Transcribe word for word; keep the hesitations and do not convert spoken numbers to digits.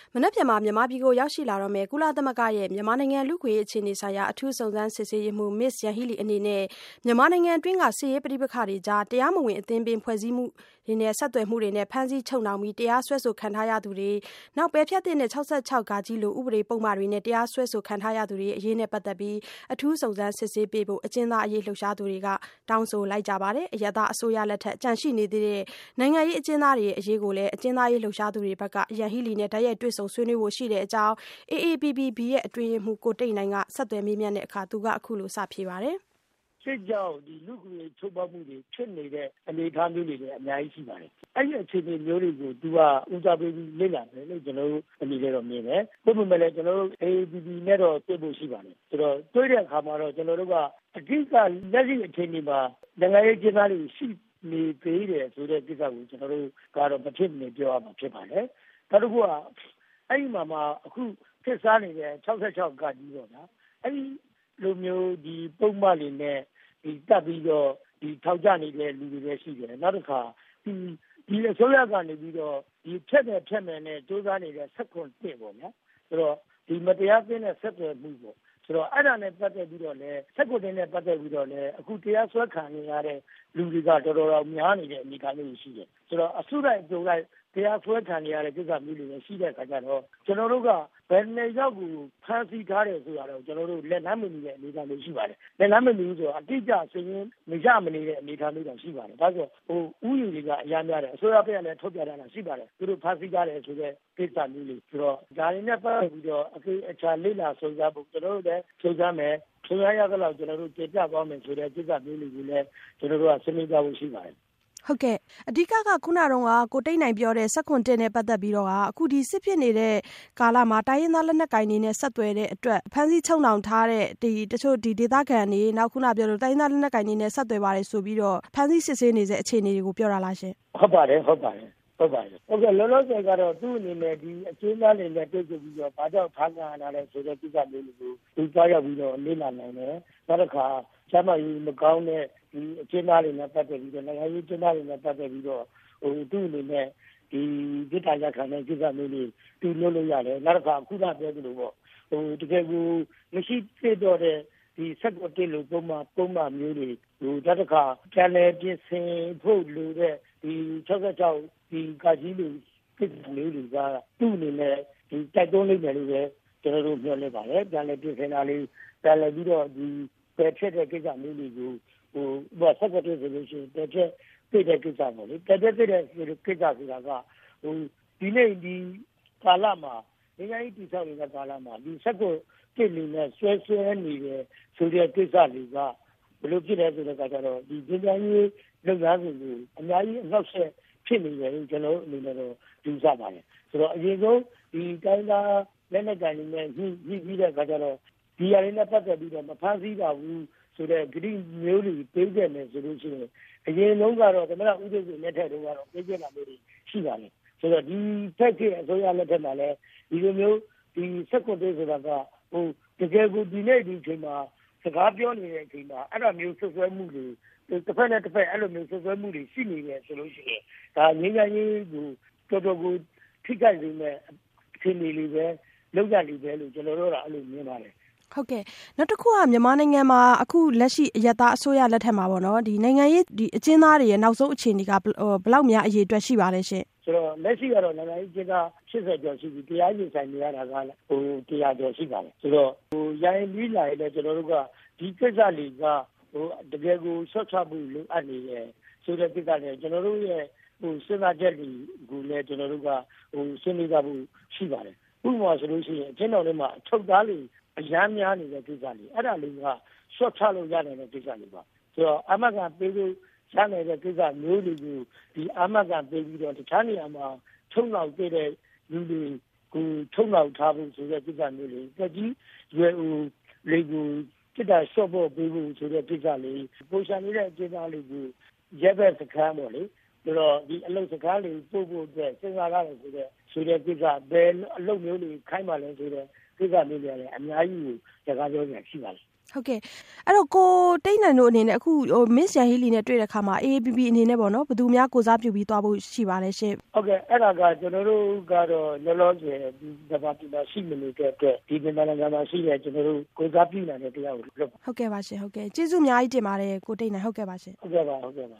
မနက်ဖြန်မှာမြန်မာပြည်ကိုရောက်ရှိလာတော့မယ်ကုလသမဂ္ဂရဲ့မြန်မာနိုင်ငံလူ့အခွင့်အရေးအခြေအနေဆိုင်ရာအထူးစုံစမ်းစစ်ဆေးရေးမှူး Ms. Yanghee Lee အနေနဲ့မြန်မာနိုင်ငံအတွင်းကစစ်ရေးပဋိပက္ခတွေကြားတရားမဝင်အသင်းပင်ဖွဲ့စည်းမှုတွေနဲ့ဆက်သွယ်မှုတွေနဲ့ဖမ်းဆီးချုပ်နှောင်ပြီးတရားစွဲဆိုခံထားရသူတွေနောက်ပယ်ဖျက်သင့်တဲ့ ၆၆ ဃ လိုဥပဒေပုဒ်မတွေနဲ့တရားစွဲဆိုခံထားရသူတွေအရေးနဲ့ပတ်သက်ပြီးအထူးစုံစမ်းစစ်ဆေးပေးဖို့အကျဉ်းသားအရေးလှုပ်ရှားသူတွေကတောင်းဆိုလိုက်ကြပါတယ်။အရပ်သားအစိုးရလက်ထက်ကြန့်ရှိနေသေးတဲ့နိုင်ငံရေးအကျဉ်းသားတွေရဲ့အရေးကိုလည်းအကျဉ်းသားရေးလှုပ်ရှားသူတွေဘက်ကYanghee Leeနဲ့တိုက်ရိုက်တွေ့ဆုံဆွေးနွေးဖို့ရှိတဲ့အကြောင်း A A P P B ရဲ့အတွင်းရေးမှူးကိုတိတ်နိုင်ကဆက်သွယ်မေးမြန်းတဲ့အခါသူကအခုလိုစဖြေပါတယ်။စစ်ကြောင့်ဒီလူကူရေးချုပ်ပတ်မှုတွေဖြစ်နေတဲ့အနေအထားမျိုးတွေလည်းအများကြီးရှိပါတယ်။အဲ့ဒီအခြေအနေမျိုးတွေကိုသူကဦးစားပေးပြီးလေ့လာတယ်လို့ကျွန်တော်တို့အနေနဲ့တော့မြင်တယ်။ဘုမမဲ့လည်းကျွန်တော်တို့ A A P P နဲ့တော့တွေ့ဖို့ရှိပါတယ်။ဆိုတော့တွေ့တဲ့အခါမှာတော့ကျွန်တော်တို့ကအဓိကလက်ရှိအခြေအနေမှာနိုင်ငံရေးကျင်းသားတွေရှိနေသေးတယ်ဆိုတဲ့ကိစ္စကိုကျွန်တော်တို့ကတော့မဖြစ်မနေပြောရမှာဖြစ်ပါတယ်။နောက်တစ်ခုကအဲ့ဒီမှာမှအခုဖြစ်စားနေတဲ့ ၆၆ ဃ ပေါ့နော်အဲ့ဒီလိုမျိုးဒီပုံမှန်လေးနဲ့ဒီတက်ပြီးတော့ဒီထောက်ကြနေတဲ့လူတွေလည်းရှိတယ်နောက်တစ်ခါဒီဒီအစိုးရကနေပြီးတော့ဒီဖြတ်တယ်ဖြတ်မယ်နဲ့စူးစမ်းနေတဲ့ဆက်ခွန်တစ်ပေါ့နော်ဆိုတော့ဒီမတရားသင်းတဲ့ဆက်သွယ်မှုပေါ့ဆိုတော့အဲ့ဒါနဲ့ပတ်သက်ပြီးတော့လည်းဆက်ခွန်တစ်နဲ့ပတ်သက်ပြီးတော့လည်းအခုတရားစွဲခံနေရတဲ့လူတွေကတော်တော်တော်များနေတဲ့အနေအထားမျိုးရှိတယ်ဆိုတော့အစုလိုက်ကြုံလိုက်တရားစွဲခံနေရတဲ့ကိစ္စမျိုးတွေလည်းရှိတဲ့အခါကျတော့ကျွန်တော်တို့ကဘယ်နေရောက်ကိုဖမ်းဆီးထားတယ်ဆိုတာတော့ကျွန်တော်တို့လက်လမ်းမမီတဲ့အနေအထားမျိုးရှိပါတယ်လက်လမ်းမမီဆိုတော့အတိအကျစည်ရင်းမရမနေတဲ့အနေအထားမျိုးတော့ရှိပါတယ်ဒါဆိုဟိုဥယျာဉ်တွေကအများများတယ်အစိုးရဘက်ကလည်းထုတ်ပြတာရှိပါတယ်သူတို့ဖမ်းဆီးထားတယ်ဆိုတဲ့ကိစ္စမျိုးတွေဆိုတော့ဒါတွေနဲ့ပတ်သက်ပြီးတော့အကိအခြာလေ့လာစုံစမ်းဖို့ကျွန်တော်တို့လည်းစုံစမ်းမယ်စုံစမ်းရတဲ့လောက်ကျွန်တော်တို့ကြေပြသွားမယ်ဆိုတဲ့ကိစ္စမျိုးတွေကိုလည်းကျွန်တော်တို့ကဆွေးနွေးကြဖို့ရှိပါတယ်ဟုတ်ကဲ့အဓိကကခုနတုန်းကကိုတိတ်နိုင်ပြောတဲ့ဆက်ခွန်တက်နဲ့ပတ်သက်ပြီးတော့အခုဒီစစ်ဖြစ်နေတဲ့ကာလမှာတိုင်းရင်းသားလက်နက်ကိုင်တွေနဲ့ဆက်သွယ်တဲ့အတွက်ဖမ်းဆီးချုပ်နှောင်ထားတဲ့ဒီတချို့ဒီဒေသခံတွေနောက်ခုနပြောလို့တိုင်းရင်းသားလက်နက်ကိုင်တွေနဲ့ဆက်သွယ်ပါတယ်ဆိုပြီးတော့ဖမ်းဆီးစစ်ဆေးနေတဲ့အခြေအနေတွေကိုပြောတာလားရှင်ဟုတ်ပါတယ်ဟုတ်ပါတယ်ဟုတ်ပါတယ်ဟုတ်ကဲ့လောလောဆယ်ကတော့သူ့အနေနဲ့ဒီအကျဉ်းသားတွေနဲ့တွေ့ကြပြီးတော့ဘာကြောင့်ဖမ်းခံရလဲဆိုတဲ့ကိစ္စမျိုးတွေကိုသူကြားရောက်ပြီးတော့လေ့လာနိုင်တယ်နောက်တစ်ခါကျမကြီးမကောင်းတဲ့ဒီအကျဉ်းသားတွေနဲ့ပတ်သက်ပြီးတော့နိုင်ငံရေးကျဉ်းသားတွေနဲ့ပတ်သက်ပြီးတော့ဟိုသူ့အနေနဲ့ဒီဒေသရခံတဲ့ကိစ္စမျိုးတွေသူလုပ်လို့ရတယ်နောက်တစ်ခါအခုကပြောသလိုပေါ့ဟိုတကယ်ကိုမရှိဖြစ်တော့တဲ့ဒီဆက်ကွက်တေလို့ပုံမှန်ပုံမှန်မျိုးတွေဟိုတတစ်ခါပြန်လဲပြင်ဆင်ဖို့လိုတဲ့ဒီ၆၆ဒီကာကြီးလူကိစ္စမျိုးတွေကသူ့အနေနဲ့ဒီတိုက်တွန်းလိုက်တယ်လို့ပဲကျွန်တော်တို့ပြောနေပါတယ်ပြန်လဲပြင်ဆင်တာလေးပြန်လဲပြီးတော့ဒီပယ်ဖြစ်တဲ့ကိစ္စမျိုးတွေကိုဟိုဘာဆက်ကွက်တေဆိုလို့ရှိရင်ပယ်ဖြစ်တဲ့ကိစ္စပေါ့လေပယ်ဖြစ်တဲ့ကိစ္စဆိုတာကဟိုဒီနေ့ဒီကာလမှာနိုင်ငံရေးတည်ဆောက်နေတဲ့ကာလမှာဒီဆက်ကွက်တေနေနဲ့ဆွဲဆွဲနေတယ်ဆိုတဲ့ကိစ္စတွေကဘယ်လိုဖြစ်လဲဆိုတော့ကတော့ဒီဒီတိုင်းရေးလုပ်သားတွေကိုအများကြီးအနောက်ဆက်ဖြစ်နေတယ်ကျွန်တော်အနေနဲ့တော့ယူဆပါတယ်ဆိုတော့အရင်ဆုံးဒီတိုင်းသားလက်နက်ကန်တွေနဲ့ညှိညှိပြီးတဲ့အခါကျတော့ဒီအရင်နဲ့ပတ်သက်ပြီးတော့မဖမ်းဆီးပါဘူးဆိုတဲ့ဂရိမျိုးတွေပေးခဲ့မယ်ဆိုလို့ရှိရင်အရင်လုံးကတော့သမရဦးသိန်းစိန်လက်ထက်တုန်းကတော့ပေးခဲ့တာမျိုးတွေရှိပါတယ်ဆိုတော့ဒီဖက်ကအစိုးရလက်ထက်မှာလည်းဒီလိုမျိုးဒီဆက်ကွန်တေးဆိုတာကဟိုတကယ်ကိုဒီနေ့ဒီချိန်မှာစကားပြောနေတဲ့အချိန်မှာအဲ့လိုမျိုးဆွဆွဲမှုတွေတစ်ဖက်နဲ့တစ်ဖက်အဲ့လိုမျိုးဆွဆွဲမှုတွေရှိနေတယ်ဆိုလို့ရှိရင်ဒါငြိမ်းချမ်းရေးကိုတော်တော်ကိုထိခိုက်နေတဲ့အချိန်လေးပဲလောက်ရလိမ့်မယ်လို့ကျွန်တော်တို့ကအဲ့လိုမြင်ပါတယ်ဟုတ်ကဲ့နောက်တစ်ခုကမြန်မာနိုင်ငံမှာအခုလက်ရှိအယက်သားအစိုးရလက်ထက်မှာပေါ့နော်ဒီနိုင်ငံရေးဒီအကျဉ်းသားတွေရဲ့နောက်ဆုံးအခြေအနေကဘယ်လောက်များအရေးအတွက်ရှိပါလဲရှင်ဆိုတော့လက်ရှိကတော့နိုင်ငံရေးကျင်းသား၈၀ကျော်ရှိပြီတရားရင်ဆိုင်နေရတာကဟို၁၀၀ကျော်ရှိပါတယ်ဆိုတော့ဟိုရိုင်းပြီးလာရင်လည်းကျွန်တော်တို့ကဒီကိစ္စလေးကဟိုတကယ်ကိုဆော့ချမှုလိုအပ်နေတယ်ဆိုတဲ့ကိစ္စနဲ့ကျွန်တော်တို့ရဲ့ဟိုစဉ်းစားချက်တွေကိုလည်းကျွန်တော်တို့ကဟိုစဉ်းနေကြဖို့ရှိပါတယ်ဥပမာဆိုလို့ရှိရင်အကျဉ်းတော်တွေမှာအထုတ်သားလေးအရမ်းများနေတဲ့ကိစ္စလေးအဲ့ဒါလေးကဆော့ချလို့ရနိုင်တဲ့ကိစ္စလေးပါဆိုတော့အမကပေးလို့ရနိုင်တဲ့ကိစ္စမျိုးတွေကိုဒီအမကပေးပြီးတော့တခြားနေရာမှာထုံလောက်တဲ့လူတွေကိုထုံလောက်ထားဖို့ဆိုတဲ့ကိစ္စမျိုးလေးတက်ကြီးရွယ်ဦးလေးကိုစစ်တာဆော့ဖို့ပေးဖို့ဆိုတဲ့ကိစ္စလေးပုံစံလေးတဲ့အကျဉ်းသားလေးကိုရက်ဘက်စခန်းပေါ့လေဆိုတော့ဒီအလုပ်စကားလေးပို့ဖို့အတွက်စဉ်းစားရတယ်ဆိုတဲ့ဆိုတဲ့ကိစ္စဘယ်အလုပ်မျိုးတွေခိုင်းပါလဲဆိုတဲ့ကိစ္စမျိုးတွေလည်းအများကြီးကိုစကားပြောနေရှိပါလေဟုတ်ကဲ့အဲ့တော့ကိုတိတ်နိုင်တို့အနေနဲ့အခုဟို Miss Yan Hee Lee နဲ့တွေ့တဲ့အခါမှာ A A P P အနေနဲ့ပေါ့နော်ဘယ်သူများကိုစားပြုပြီးသွားဖို့ရှိပါလဲရှင်ဟုတ်ကဲ့အဲ့ဒါကကျွန်တော်တို့ကတော့လောလောဆယ်ဒီဗမာပြည်မှာရှိမနေတဲ့အတွက်ဒီမြန်မာနိုင်ငံမှာရှိတဲ့ကျွန်တော်တို့ကိုစားပြုနိုင်တဲ့တရားကိုလုပ်ဟုတ်ကဲ့ပါရှင်ဟုတ်ကဲ့ကျေးဇူးအများကြီးတင်ပါတယ်ကိုတိတ်နိုင်ဟုတ်ကဲ့ပါရှင်ဟုတ်ကဲ့ပါဟုတ်ကဲ့ပါ